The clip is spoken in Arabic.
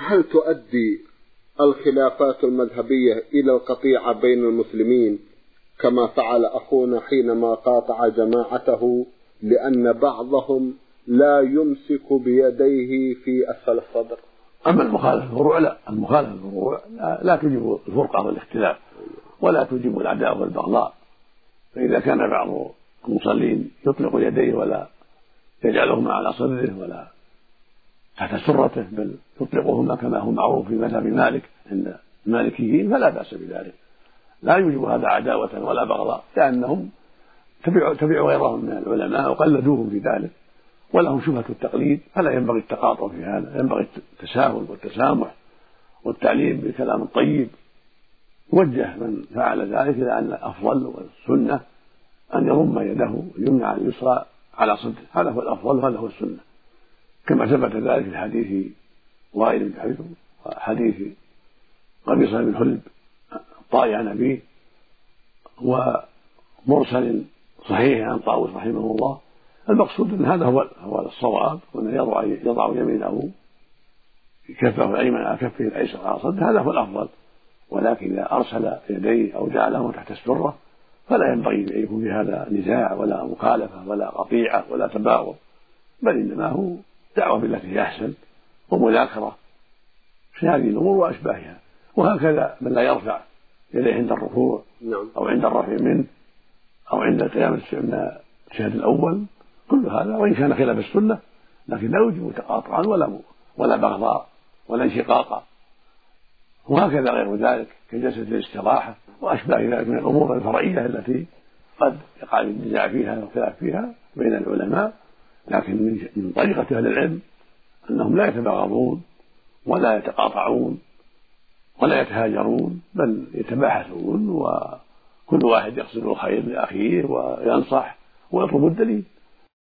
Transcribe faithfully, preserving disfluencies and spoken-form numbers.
هل تؤدي الخلافات المذهبية إلى القطيعة بين المسلمين كما فعل أخونا حينما قاطع جماعته لأن بعضهم لا يمسك بيديه في أسفل الصدر؟ أما المخالفة الفروع لا، المخالفة الفروع لا, لا تجب الفرقة والاختلاف ولا تجب العداء والبغضاء. فإذا كان بعض المصلين يطلق يديه ولا يجعلهما على صدره ولا تحت سرته بل يطلقهما كما هو معروف في مذهب مالك عند المالكيين فلا بأس بذلك، لا يوجب هذا عداوة ولا بغضاء، لأنهم تبعوا تبعوا غيرهم من العلماء وقلدوهم في ذلك ولهم شبهة التقليد، فلا ينبغي التقاطع في هذا، ينبغي التساهل والتسامح والتعليم بالكلام الطيب. وجه من فعل ذلك إلى أن الأفضل والسنة أن يضم يده اليمنى على اليسرى على صدره، هذا هو الأفضل وهذا هو السنة، كما ثبت ذلك في حديث وائل بن حجر وحديث قبيصة بن حلب الطائي عن أبيه ومرسل صحيح عن طاووس رحمه الله. المقصود أن هذا هو هو الصواب، وأن يضع يضع يمينه كفه الأيمن على كفه الأيسر على صدره، هذا هو الأفضل. ولكن إذا أرسل يديه أو جعلهما تحت السرة فلا ينبغي أن يكون في هذا نزاع ولا مخالفة ولا قطيعة ولا تباغض، بل إنما هو دعوة بالتي هي أحسن ومذاكرة في هذه الأمور وأشباهها. وهكذا من لا يرفع يديه عند الركوع أو عند الرفع منه أو عند القيام من الشهد الأول، كل هذا وإن كان خلاف السنة لكن لا يوجب تقاطعا ولا ولا بغضاء ولا انشقاقا. وهكذا غير ذلك كجلسة الاستراحة وأشباه ذلك من الأمور الفرعية التي قد يقع النزاع فيها والخلاف فيها بين العلماء، لكن من طريقة أهل العلم أنهم لا يتباغضون ولا يتقاطعون ولا يتهاجرون، بل يتباحثون وكل واحد يقصد الخير لأخيه وينصح ويطلب الدليل.